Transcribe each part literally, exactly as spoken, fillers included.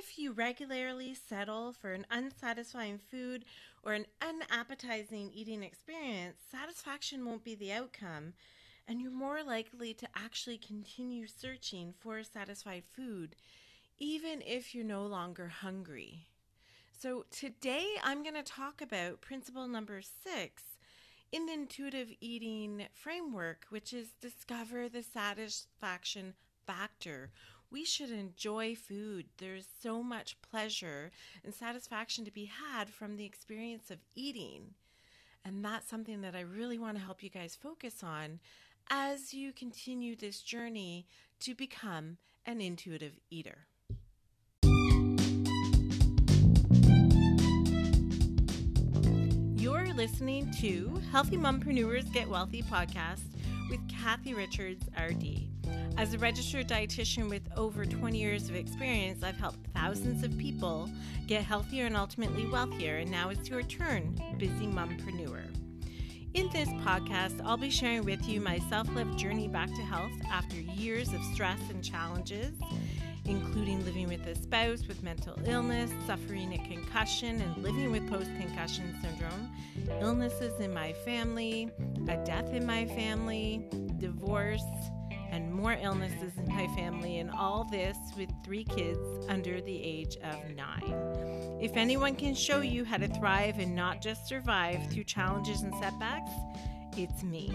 if you regularly settle for an unsatisfying food or an unappetizing eating experience, satisfaction won't be the outcome, and you're more likely to actually continue searching for satisfied food, even if you're no longer hungry. So today I'm going to talk about principle number six in the intuitive eating framework, which is discover the satisfaction factor. We should enjoy food. There's so much pleasure and satisfaction to be had from the experience of eating. And that's something that I really want to help you guys focus on as you continue this journey to become an intuitive eater. You're listening to Healthy Mompreneurs Get Wealthy podcast with Kathy Richards, R D. As a registered dietitian with over twenty years of experience, I've helped thousands of people get healthier and ultimately wealthier, and now it's your turn, busy mompreneur. In this podcast, I'll be sharing with you my self-love journey back to health after years of stress and challenges, including living with a spouse with mental illness, suffering a concussion, and living with post-concussion syndrome, illnesses in my family, a death in my family, divorce, and more illnesses in my family, and all this with three kids under the age of nine. If anyone can show you how to thrive and not just survive through challenges and setbacks, it's me.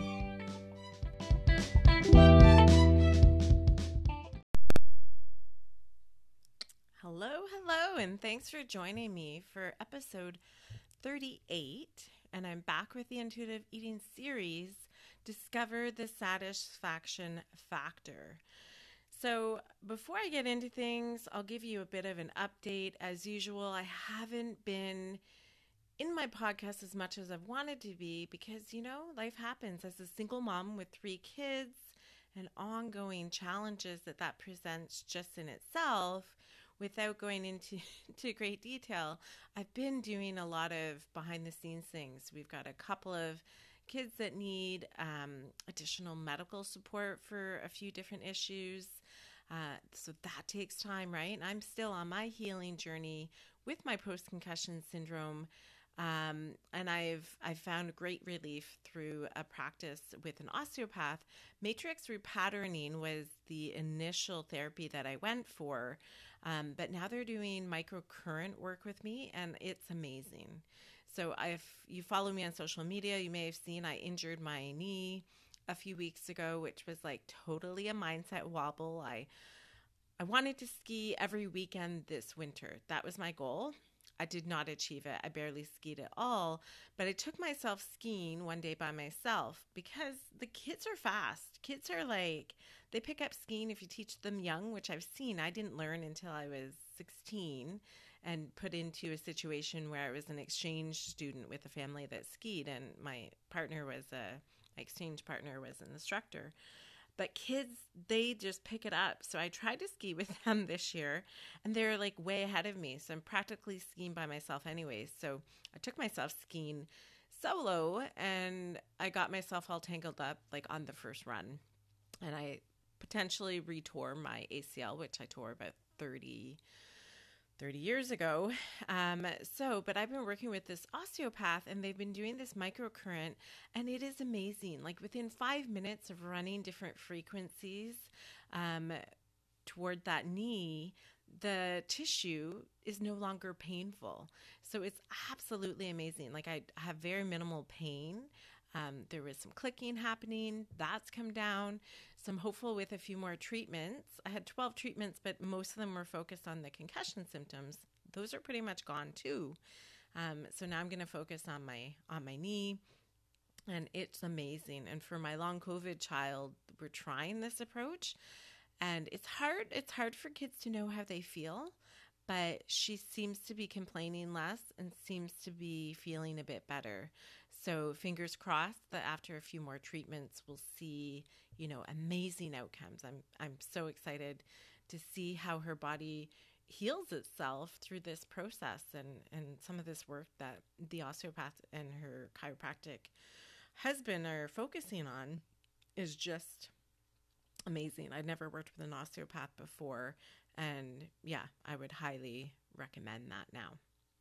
Hello, hello, and thanks for joining me for episode thirty-eight, and I'm back with the Intuitive Eating series, Discover the Satisfaction Factor. So before I get into things, I'll give you a bit of an update. As usual, I haven't been in my podcast as much as I've wanted to be because, you know, life happens as a single mom with three kids and ongoing challenges that that presents just in itself. Without going into to great detail, I've been doing a lot of behind the scenes things. We've got a couple of kids that need um, additional medical support for a few different issues. Uh, so that takes time, right? And I'm still on my healing journey with my post-concussion syndrome. Um, and I've I've found great relief through a practice with an osteopath. Matrix repatterning was the initial therapy that I went for, um, but now they're doing microcurrent work with me, and it's amazing. So if you follow me on social media, you may have seen I injured my knee a few weeks ago, which was like totally a mindset wobble. I I wanted to ski every weekend this winter. That was my goal. I did not achieve it. I barely skied at all, but I took myself skiing one day by myself because the kids are fast. Kids are like, they pick up skiing if you teach them young, which I've seen. I didn't learn until I was sixteen and put into a situation where I was an exchange student with a family that skied, and my partner was a, my exchange partner was an instructor. But kids, they just pick it up. So I tried to ski with them this year, and they're like way ahead of me. So I'm practically skiing by myself anyways. So I took myself skiing solo, and I got myself all tangled up like on the first run. And I potentially retore my A C L, which I tore about thirty years ago. Um, so, but I've been working with this osteopath, and they've been doing this microcurrent, and it is amazing. Like within five minutes of running different frequencies um, toward that knee, the tissue is no longer painful. So it's absolutely amazing. Like I have very minimal pain. Um, there was some clicking happening. That's come down. So I'm hopeful with a few more treatments. I had twelve treatments, but most of them were focused on the concussion symptoms. Those are pretty much gone too. Um, so now I'm going to focus on my on my knee, and it's amazing. And for my long COVID child, we're trying this approach, and it's hard. It's hard for kids to know how they feel, but she seems to be complaining less and seems to be feeling a bit better. So fingers crossed that after a few more treatments, we'll see, you know, amazing outcomes. I'm I'm so excited to see how her body heals itself through this process, and, and some of this work that the osteopath and her chiropractic husband are focusing on is just amazing. I'd never worked with an osteopath before. And yeah, I would highly recommend that now.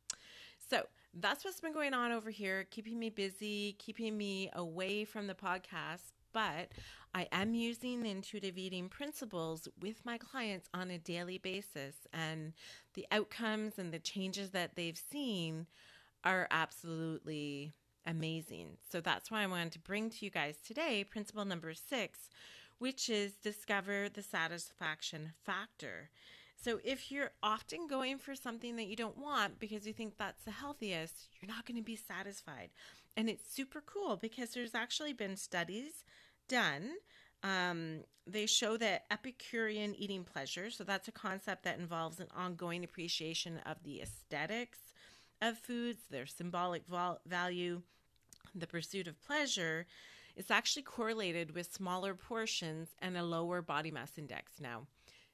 So that's what's been going on over here, keeping me busy, keeping me away from the podcast. But I am using the intuitive eating principles with my clients on a daily basis. And the outcomes and the changes that they've seen are absolutely amazing. So that's why I wanted to bring to you guys today principle number six, which is discover the satisfaction factor. So if you're often going for something that you don't want because you think that's the healthiest, you're not going to be satisfied. And it's super cool because there's actually been studies done. Um, they show that Epicurean eating pleasure, so that's a concept that involves an ongoing appreciation of the aesthetics of foods, their symbolic vol- value, the pursuit of pleasure, it's actually correlated with smaller portions and a lower body mass index. Now,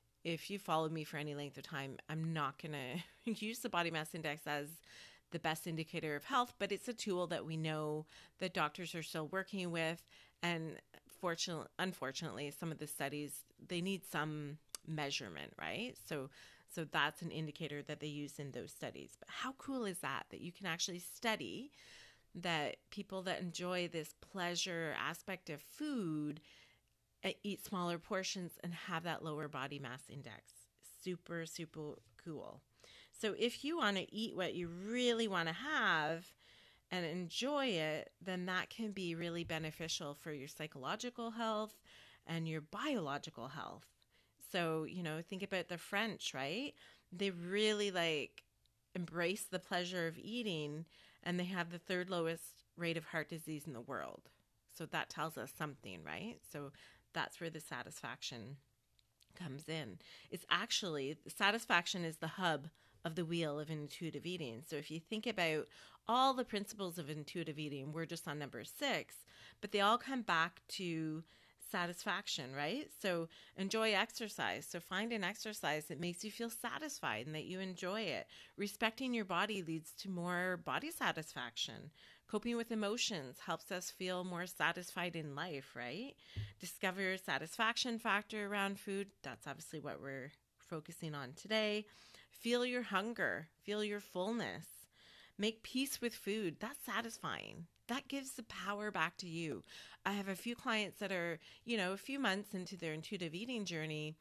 if you followed me for any length of time, I'm not going to use the body mass index as the best indicator of health, but it's a tool that we know that doctors are still working with. And fortunately, unfortunately, some of the studies, they need some measurement, right? So so that's an indicator that they use in those studies. But how cool is that, that you can actually study that people that enjoy this pleasure aspect of food eat smaller portions and have that lower body mass index. Super, super cool. So if you want to eat what you really want to have and enjoy it, then that can be really beneficial for your psychological health and your biological health. So, you know, think about the French, right? They really like embrace the pleasure of eating, and they have the third lowest rate of heart disease in the world. So that tells us something, right? So that's where the satisfaction comes in. It's actually, satisfaction is the hub of the wheel of intuitive eating. So if you think about all the principles of intuitive eating, we're just on number six, but they all come back to satisfaction, right? So enjoy exercise. So find an exercise that makes you feel satisfied and that you enjoy it. Respecting your body leads to more body satisfaction. Coping with emotions helps us feel more satisfied in life, right? Discover satisfaction factor around food. That's obviously what we're focusing on today. Feel your hunger. Feel your fullness. Make peace with food. That's satisfying. That gives the power back to you. I have a few clients that are, you know, a few months into their intuitive eating journey.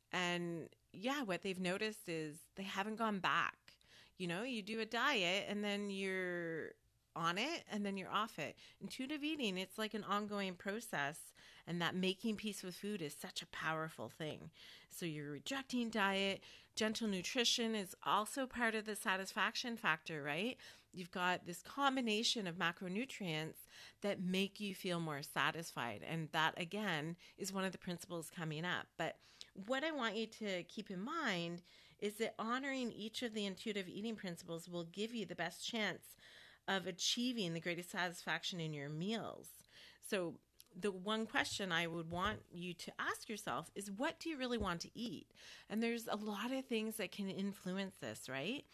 And yeah, what they've noticed is they haven't gone back. You know, you do a diet and then you're on it and then you're off it. Intuitive eating, it's like an ongoing process, and that making peace with food is such a powerful thing. So you're rejecting diet. Gentle nutrition is also part of the satisfaction factor, right? You've got this combination of macronutrients that make you feel more satisfied. And that, again, is one of the principles coming up. But what I want you to keep in mind is that honoring each of the intuitive eating principles will give you the best chance of achieving the greatest satisfaction in your meals. So the one question I would want you to ask yourself is, what do you really want to eat? And there's a lot of things that can influence this, right?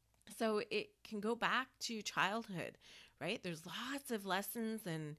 So it can go back to childhood, right? There's lots of lessons and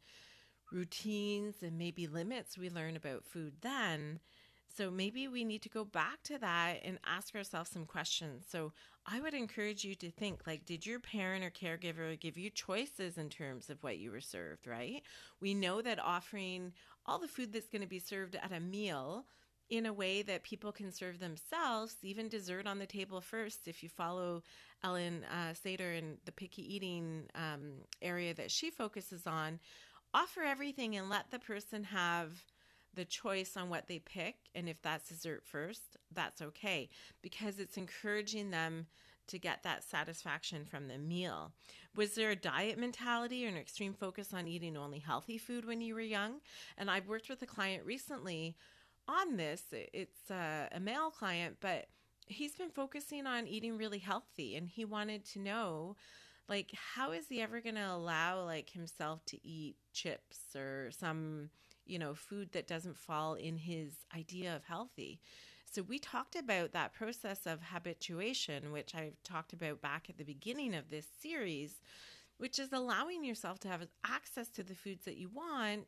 routines and maybe limits we learn about food then. So maybe we need to go back to that and ask ourselves some questions. So I would encourage you to think, like, did your parent or caregiver give you choices in terms of what you were served, right? We know that offering all the food that's going to be served at a meal in a way that people can serve themselves, even dessert on the table first. If you follow Ellen uh, Sater in the picky eating um, area that she focuses on, offer everything and let the person have the choice on what they pick. And if that's dessert first, that's okay, because it's encouraging them to get that satisfaction from the meal. Was there a diet mentality or an extreme focus on eating only healthy food when you were young? And I've worked with a client recently on this. It's a, a male client, but he's been focusing on eating really healthy, and he wanted to know, like, how is he ever going to allow like himself to eat chips or some, you know, food that doesn't fall in his idea of healthy? So we talked about that process of habituation, which I've talked about back at the beginning of this series, which is allowing yourself to have access to the foods that you want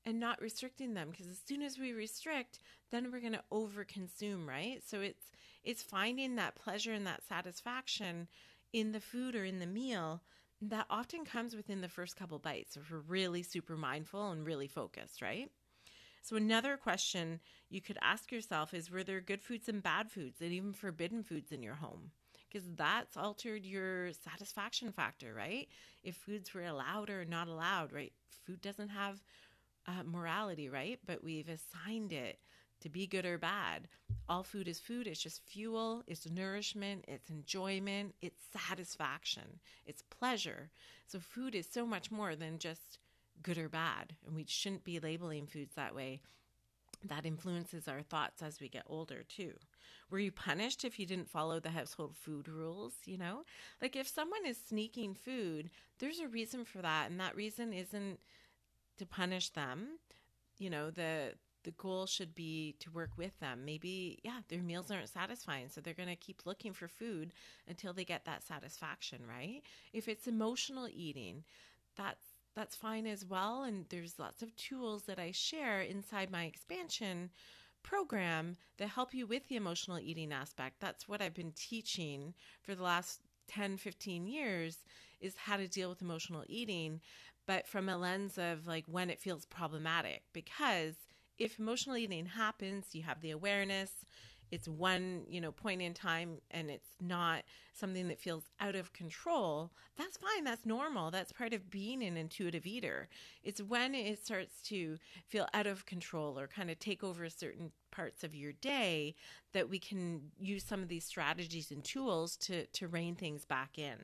and not restricting them, because as soon as we restrict, then we're going to overconsume, right? So it's it's finding that pleasure and that satisfaction in the food or in the meal that often comes within the first couple bites if we're really super mindful and really focused, right? So another question you could ask yourself is, were there good foods and bad foods and even forbidden foods in your home? Because that's altered your satisfaction factor, right? If foods were allowed or not allowed, right? Food doesn't have uh, morality, right? But we've assigned it to be good or bad. All food is food. It's just fuel. It's nourishment. It's enjoyment. It's satisfaction. It's pleasure. So food is so much more than just good or bad. And we shouldn't be labeling foods that way. That influences our thoughts as we get older too. Were you punished if you didn't follow the household food rules? You know, like if someone is sneaking food, there's a reason for that. And that reason isn't to punish them. You know, the the goal should be to work with them. Maybe, yeah, their meals aren't satisfying, so they're going to keep looking for food until they get that satisfaction, right? If it's emotional eating, that's that's fine as well. And there's lots of tools that I share inside my expansion program that help you with the emotional eating aspect. That's what I've been teaching for the last ten, fifteen years, is how to deal with emotional eating, but from a lens of like when it feels problematic. Because if emotional eating happens, you have the awareness, it's one, you know, point in time, and it's not something that feels out of control, that's fine. That's normal. That's part of being an intuitive eater. It's when it starts to feel out of control or kind of take over certain parts of your day that we can use some of these strategies and tools to, to rein things back in.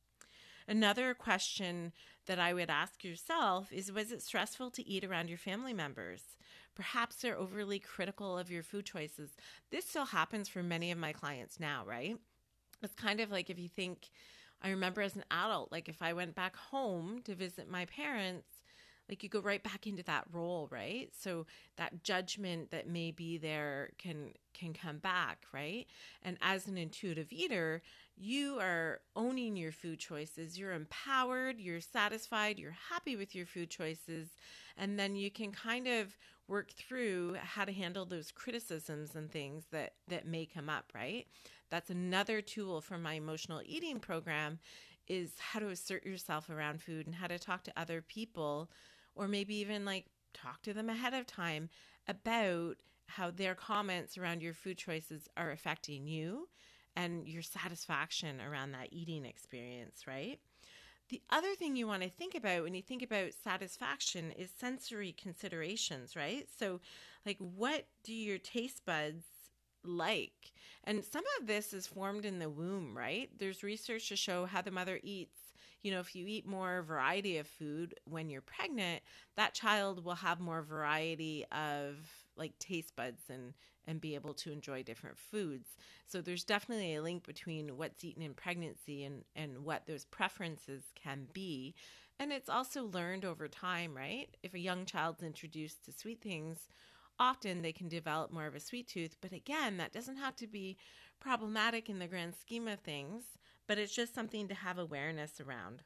Another question that I would ask yourself is, was it stressful to eat around your family members? Perhaps they're overly critical of your food choices. This still happens for many of my clients now, right? It's kind of like if you think, I remember as an adult, like if I went back home to visit my parents, like you go right back into that role, right? So that judgment that may be there can can come back, right? And as an intuitive eater, you are owning your food choices. You're empowered, you're satisfied, you're happy with your food choices, and then you can kind of work through how to handle those criticisms and things that that may come up, right? That's another tool from my emotional eating program, is how to assert yourself around food and how to talk to other people, or maybe even like talk to them ahead of time about how their comments around your food choices are affecting you and your satisfaction around that eating experience, right? The other thing you want to think about when you think about satisfaction is sensory considerations, right? So like, what do your taste buds like? And some of this is formed in the womb, right? There's research to show how the mother eats. You know, if you eat more variety of food when you're pregnant, that child will have more variety of like taste buds and and be able to enjoy different foods. So there's definitely a link between what's eaten in pregnancy and, and what those preferences can be. And it's also learned over time, right? If a young child's introduced to sweet things, often they can develop more of a sweet tooth. But again, that doesn't have to be problematic in the grand scheme of things, but it's just something to have awareness around.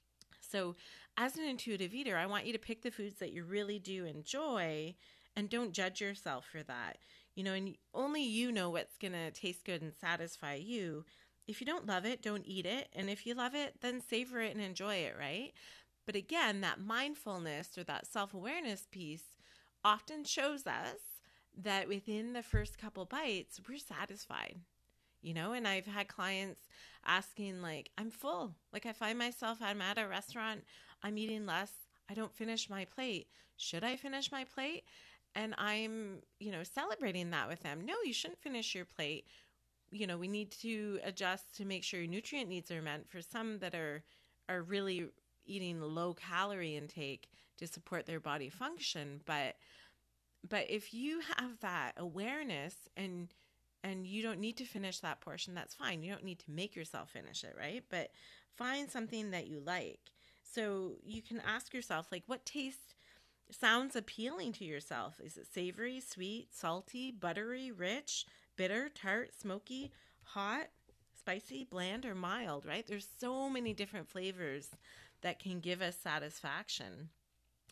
So as an intuitive eater, I want you to pick the foods that you really do enjoy and don't judge yourself for that. You know, and only you know what's going to taste good and satisfy you. If you don't love it, don't eat it. And if you love it, then savor it and enjoy it, right? But again, that mindfulness or that self-awareness piece often shows us that within the first couple bites, we're satisfied. You know, and I've had clients asking like, I'm full. Like I find myself, I'm at a restaurant, I'm eating less. I don't finish my plate. Should I finish my plate? And I'm, you know, celebrating that with them. No, you shouldn't finish your plate. You know, we need to adjust to make sure your nutrient needs are met. For some that are are really eating low calorie intake to support their body function. But but if you have that awareness and and you don't need to finish that portion, that's fine. You don't need to make yourself finish it, right? But find something that you like. So you can ask yourself, like, what taste sounds appealing to yourself? Is it savory, sweet, salty, buttery, rich, bitter, tart, smoky, hot, spicy, bland, or mild, right? There's so many different flavors that can give us satisfaction.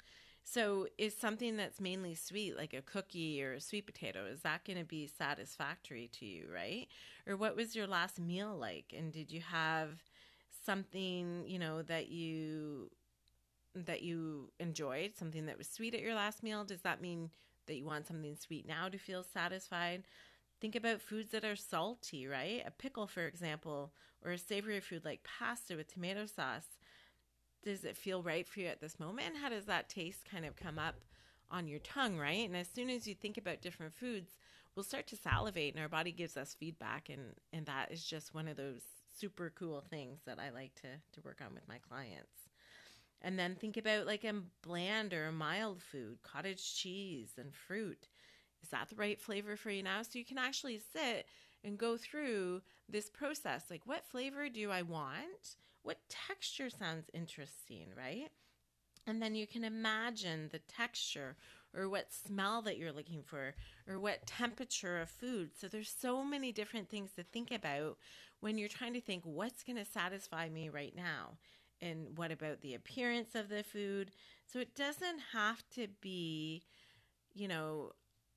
So is something that's mainly sweet, like a cookie or a sweet potato, is that going to be satisfactory to you, right? Or what was your last meal like? And did you have something, you know, that you that you enjoyed, something that was sweet at your last meal? Does that mean that you want something sweet now to feel satisfied? Think about foods that are salty, right? A pickle, for example, or a savory food like pasta with tomato sauce. Does it feel right for you at this moment? How does that taste kind of come up on your tongue, right? And as soon as you think about different foods, we'll start to salivate and our body gives us feedback. And, and that is just one of those super cool things that I like to, to work on with my clients. And then think about like a bland or a mild food, cottage cheese and fruit. Is that the right flavor for you now? So you can actually sit and go through this process. Like, what flavor do I want? What texture sounds interesting, right? And then you can imagine the texture or what smell that you're looking for or what temperature of food. So there's so many different things to think about when you're trying to think, what's going to satisfy me right now? And what about the appearance of the food? So it doesn't have to be, you know,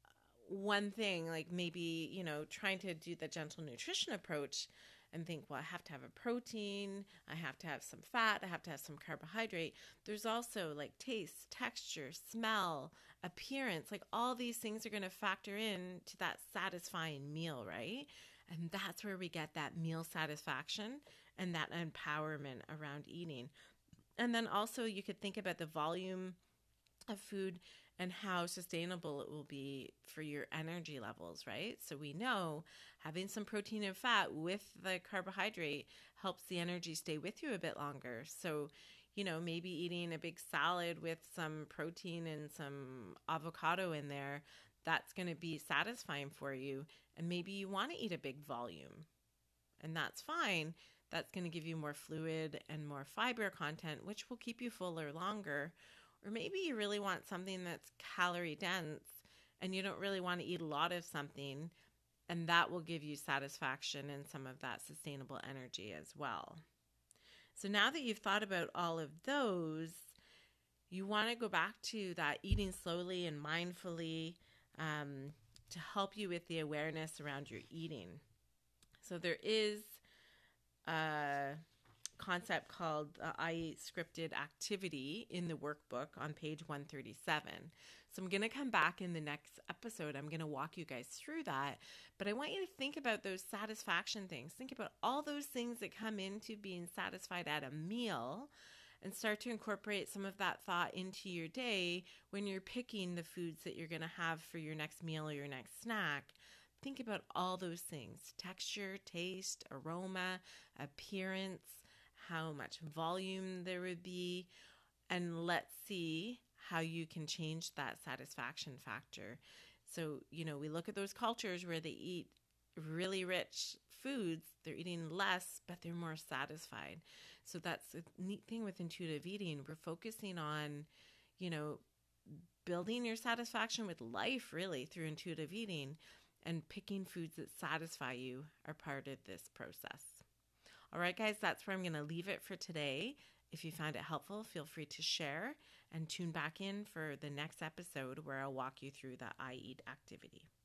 one thing, like maybe, you know, trying to do the gentle nutrition approach and think, well, I have to have a protein, I have to have some fat, I have to have some carbohydrate. There's also like taste, texture, smell, appearance, like all these things are going to factor in to that satisfying meal, right? And that's where we get that meal satisfaction and that empowerment around eating. And then also you could think about the volume of food and how sustainable it will be for your energy levels, right? So we know having some protein and fat with the carbohydrate helps the energy stay with you a bit longer. So, you know, maybe eating a big salad with some protein and some avocado in there, that's going to be satisfying for you. And maybe you want to eat a big volume, and that's fine. That's going to give you more fluid and more fiber content, which will keep you fuller longer. Or maybe you really want something that's calorie dense and you don't really want to eat a lot of something, and that will give you satisfaction and some of that sustainable energy as well. So now that you've thought about all of those, you want to go back to that eating slowly and mindfully um, to help you with the awareness around your eating. So there is a concept called uh, I Eat Scripted Activity in the workbook on page one thirty-seven. So I'm going to come back in the next episode. I'm going to walk you guys through that. But I want you to think about those satisfaction things. Think about all those things that come into being satisfied at a meal and start to incorporate some of that thought into your day when you're picking the foods that you're going to have for your next meal or your next snack. Think about all those things: texture, taste, aroma, appearance, how much volume there would be, and let's see how you can change that satisfaction factor. So, you know, we look at those cultures where they eat really rich foods, they're eating less, but they're more satisfied. So that's a neat thing with intuitive eating. We're focusing on, you know, building your satisfaction with life really through intuitive eating, and picking foods that satisfy you are part of this process. All right, guys, that's where I'm going to leave it for today. If you found it helpful, feel free to share and tune back in for the next episode where I'll walk you through the I Eat activity.